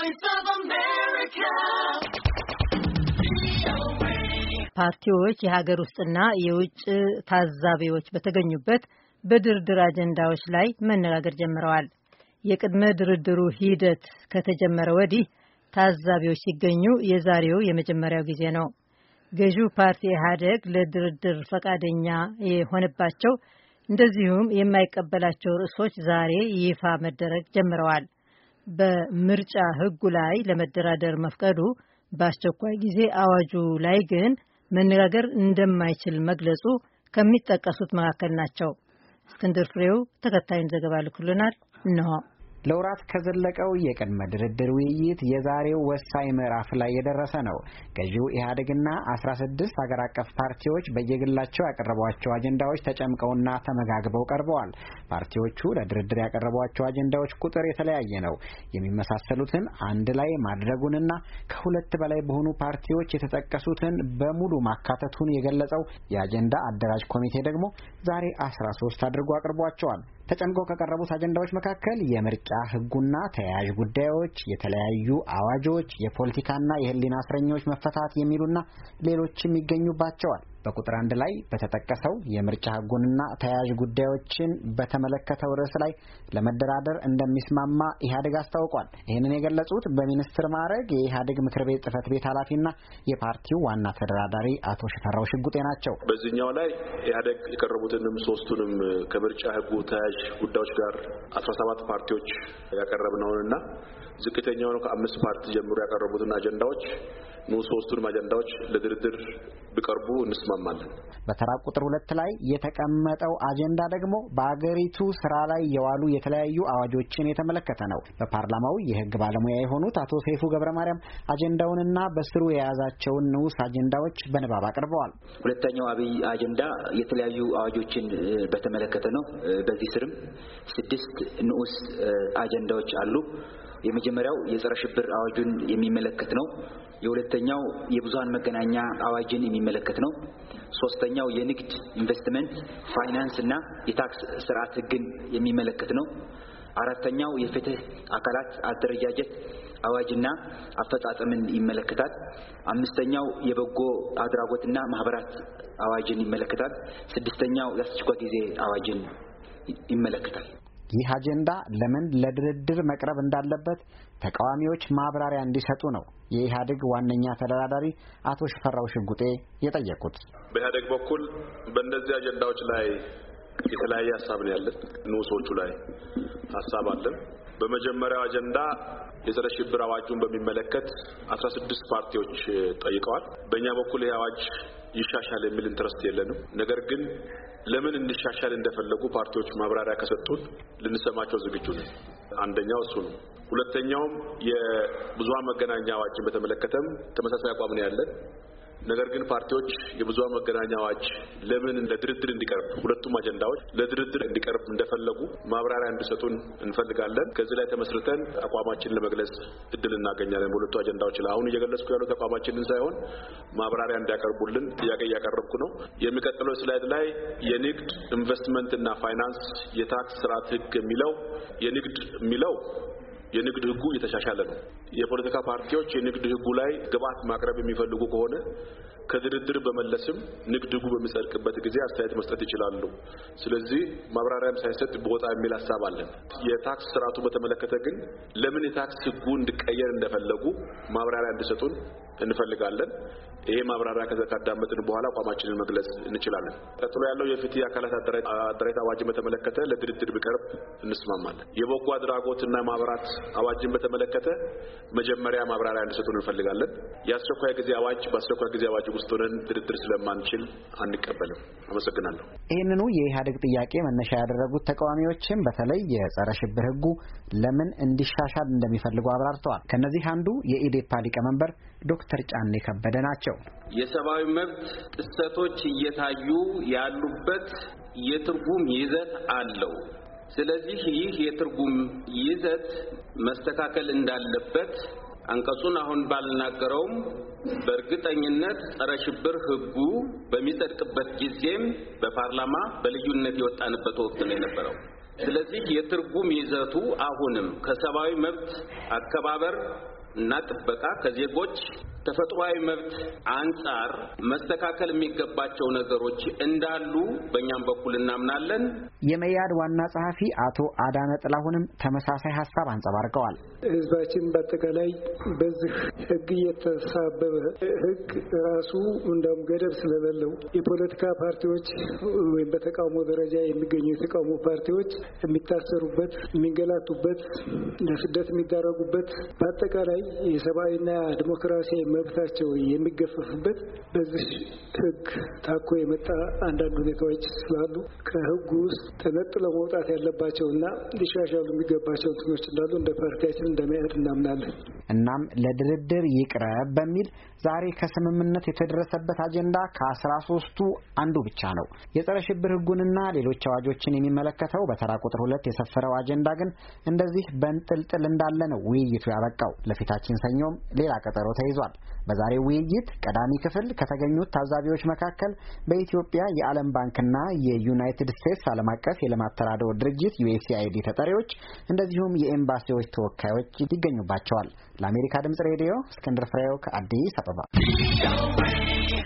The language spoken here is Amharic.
Voice of America. ፓርቲዎች የሀገር ውስጥና የውጭ ታዛቢዎች በተገኙበት በድርድር አጀንዳዎች ላይ መነጋገር ጀምረዋል። የቅድመ ድርድሩ ሂደት ከተጀመረ ወዲህ ታዛቢዎች ሲገኙ የዛሬው የመጀመሪያው ጊዜ ነው። ገዢው ፓርቲ ኢህአዴግ ለድርድር ፈቃደኛ የሆነባቸው እንደዚሁም የማይቀበላቸው ርዕሶች ዛሬ ይፋ መደረግ ጀምረዋል። በምርጫ ሕጉ ላይ ለመደራደር መፍቀዱ በአስቸኳይ ጊዜ አዋጁ ላይ ግን መነጋገር እንደማይችል መግለጹ ከሚጠቀሱት መካከል ናቸው። እስክንድር ፍሬው ተከታዩን ዘገባ ልኩልናል ነው። ለውራት ከዘለቀው የቅድመ ድርድር ውይይት የዛሬው ወሳኝ ምዕራፍ ላይ የደረሰ ነው። ገዢው ኢህአዴግና 16 ሀገር አቀፍ ፓርቲዎች በየግላቸው ያቀረቧቸው አጀንዳዎች ተጨምቀውና ተመጋግበው ቀርበዋል። ፓርቲዎቹ ለድርድር ያቀረቧቸው አጀንዳዎች ቁጥር የተለያየ ነው። የሚመሳሰሉትን አንድ ላይ ማድረጉንና ከሁለት በላይ በሆኑ ፓርቲዎች የተጠቀሱትን በሙሉ ማካተቱን የገለጸው የአጀንዳ አደራጅ ኮሚቴ ደግሞ ዛሬ 13 አድርጎ አቅርቧቸዋል። ተጨምቀው ከቀረቡት አጀንዳዎች መካከል የምርጫ ሕጉና ተያያዥ ጉዳዮች፣ የተለያዩ አዋጆች፣ የፖለቲካና የሕሊና እስረኞች መፈታት የሚሉና ሌሎችም ይገኙባቸዋል። በቁጥር 1 ላይ በተጠቀሰው የምርጫ ሕጉንና ተያያዥ ጉዳዮችን በተመለከተው ርዕስ ላይ ለመደራደር እንደሚስማማ ኢህአዴግ አስታውቋል። ይህንን የገለጹት በሚኒስትር ማዕረግ የኢህአዴግ ምክር ቤት ጽህፈት ቤት ኃላፊና የፓርቲው ዋና ተደራዳሪ አቶ ሽፈራው ሽጉጤ ናቸው። በዚህኛው ላይ ኢህአዴግ የቀረቡትንም ሶስቱንም ከምርጫ ሕጉ ተያያዥ ጉዳዮች ጋር 17 ፓርቲዎች ያቀረብነውንና ዝቅተኛውን ከ5 ፓርቲ ጀምሮ ያቀረቡትን አጀንዳዎች ሶስቱንም አጀንዳዎች ለድርድር ቢቀርቡ እንስማማለን። በተራ ቁጥር 2 ላይ የተቀመጠው አጀንዳ ደግሞ በአገሪቱ ስራ ላይ የዋሉ የተለያዩ አዋጆችን የተመለከተ ነው። በፓርላማው የህግ ባለሙያ የሆኑት አቶ ሰይፉ ገብረ ማርያም አጀንዳውንና በስሩ የያዛቸውን ንዑስ አጀንዳዎች በንባብ አቅርበዋል። ሁለተኛው አብይ አጀንዳ የተለያዩ አዋጆችን በተመለከተ ነው። በዚህ ስርም 6 ንዑስ አጀንዳዎች አሉ። የመጀመሪያው የጸረ ሽብር አዋጁን የሚመለከት ነው። የሁለተኛው የብዙሃን መገናኛ አዋጅን የሚመለከት ነው። ሶስተኛው የንግድ ኢንቨስትመንት፣ ፋይናንስ እና የታክስ ስርዓት ህግን የሚመለከት ነው። አራተኛው የፍትህ አካላት አደረጃጀት አዋጅና አፈጻጸምን ይመለከታል። አምስተኛው የበጎ አድራጎትና ማህበራት አዋጅን ይመለከታል። ስድስተኛው የአስቸኳይ ጊዜ አዋጅን ይመለከታል። ይህ አጀንዳ ለምን ለድርድር መቅረብ እንዳለበት ተቃዋሚዎች ማብራሪያ እንዲሰጡ ነው የኢህአዴግ ዋነኛ ተደራዳሪ አቶ ሽፈራው ሽጉጤ የጠየቁት። በኢህአዴግ በኩል በእነዚህ አጀንዳዎች ላይ የተለያየ ሀሳብ ነው ያለን። ንዑሶቹ ላይ ሀሳብ አለን። በመጀመሪያው አጀንዳ የጸረ ሽብር አዋጁን በሚመለከት 16 ፓርቲዎች ጠይቀዋል። በእኛ በኩል ይህ አዋጅ ይሻሻል የሚል ኢንትረስት የለንም። ነገር ግን ለምን እንዲሻሻል እንደፈለጉ ፓርቲዎች ማብራሪያ ከሰጡን ልንሰማቸው ዝግጁ ነን። አንደኛው እሱ ነው። ሁለተኛውም የብዙሃን መገናኛ አዋጅን በተመለከተም ተመሳሳይ አቋም ነው ያለን። ነገር ግን ፓርቲዎች የብዙሃን መገናኛ አዋጅ ለምን ለድርድር እንዲቀርብ ሁለቱም አጀንዳዎች ለድርድር እንዲቀርብ እንደፈለጉ ማብራሪያ እንዲሰጡን እንፈልጋለን። ከዚህ ላይ ተመስርተን አቋማችንን ለመግለጽ እድል እናገኛለን። በሁለቱ አጀንዳዎች ላይ አሁን እየገለጽኩ ያለው አቋማችንን ሳይሆን ማብራሪያ እንዲያቀርቡልን ጥያቄ እያቀረብኩ ነው። የሚቀጥለው ስላይድ ላይ የንግድ ኢንቨስትመንት እና ፋይናንስ የታክስ ስርዓት ህግ የሚለው የንግድ ህጉ እየተሻሻለ ነው። የፖለቲካ ፓርቲዎች የንግድ ህጉ ላይ ግብአት ማቅረብ የሚፈልጉ ከሆነ ከድርድር በመለስም ንግድ ህጉ በሚጸድቅበት ጊዜ አስተያየት መስጠት ይችላሉ። ስለዚህ ማብራሪያም ሳይሰጥ ቦታ የሚል ሀሳብ አለን። የታክስ ስርዓቱ በተመለከተ ግን ለምን የታክስ ህጉ እንዲቀየር እንደፈለጉ ማብራሪያ እንዲሰጡን እንፈልጋለን። ይሄ ማብራሪያ ካዳመጥን በኋላ አቋማችንን መግለጽ እንችላለን። ቀጥሎ ያለው የፍትህ አካላት አደረጃጀት አዋጅን በተመለከተ ለድርድር ቢቀርብ እንስማማለን። የበጎ አድራጎትና ማህበራት አዋጅን በተመለከተ መጀመሪያ ማብራሪያ እንዲሰጡን እንፈልጋለን። የአስቸኳይ ጊዜ አዋጅ በአስቸኳይ ጊዜ አዋጅ ውስጥ ሆነን ድርድር ስለማንችል አንቀበልም። አመሰግናለሁ። ይህንኑ የኢህአዴግ ጥያቄ መነሻ ያደረጉት ተቃዋሚዎችም በተለይ የጸረ ሽብር ህጉ ለምን እንዲሻሻል እንደሚፈልጉ አብራርተዋል። ከነዚህ አንዱ የኢዴፓ ሊቀመንበር ዶክተር ጫኔ ከበደ ናቸው። የሰብአዊ መብት ጥሰቶች እየታዩ ያሉበት የትርጉም ይዘት አለው። ስለዚህ ይህ የትርጉም ይዘት መስተካከል እንዳለበት አንቀጹን አሁን ባልናገረውም በእርግጠኝነት ጸረ ሽብር ህጉ በሚጸድቅበት ጊዜም በፓርላማ በልዩነት የወጣንበት ወቅት ነው የነበረው። ስለዚህ የትርጉም ይዘቱ አሁንም ከሰብአዊ መብት አከባበር እና ጥበቃ ከዜጎች ተፈጥሯዊ መብት አንጻር መስተካከል የሚገባቸው ነገሮች እንዳሉ በእኛም በኩል እናምናለን። የመያድ ዋና ጸሐፊ አቶ አዳነ ጥላሁንም ተመሳሳይ ሀሳብ አንጸባርቀዋል። ህዝባችን በአጠቃላይ በዚህ ህግ እየተሳበበ ህግ ራሱ እንደውም ገደብ ስለሌለው የፖለቲካ ፓርቲዎች ወይም በተቃውሞ ደረጃ የሚገኙ የተቃውሞ ፓርቲዎች የሚታሰሩበት፣ የሚንገላቱበት፣ ለስደት የሚዳረጉበት በአጠቃላይ የሰብአዊና ዲሞክራሲያዊ መብታቸው የሚገፈፍበት በዚህ ህግ ታኮ የመጣ አንዳንድ ሁኔታዎች ስላሉ ከህጉ ውስጥ ተነጥለው መውጣት ያለባቸውና ሊሻሻሉ የሚገባቸው እንትኖች እንዳሉ እንደ ፓርቲያችን እንደሚያድ እናምናለን። እናም ለድርድር ይቅረብ በሚል ዛሬ ከስምምነት የተደረሰበት አጀንዳ ከ13ቱ አንዱ ብቻ ነው። የጸረ ሽብር ህጉንና ሌሎች አዋጆችን የሚመለከተው በተራ ቁጥር 2 የሰፈረው አጀንዳ ግን እንደዚህ በእንጥልጥል እንዳለ ነው ውይይቱ ያበቃው። ለፊታችን ሰኞም ሌላ ቀጠሮ ተይዟል። በዛሬው ውይይት ቀዳሚ ክፍል ከተገኙት ታዛቢዎች መካከል በኢትዮጵያ የዓለም ባንክና የዩናይትድ ስቴትስ ዓለም አቀፍ የልማት ተራድኦ ድርጅት USAID ተጠሪዎች እንደዚሁም የኤምባሲዎች ተወካዮች ይገኙባቸዋል። ለአሜሪካ ድምጽ ሬዲዮ እስክንድር ፍሬው ከአዲስ አበባ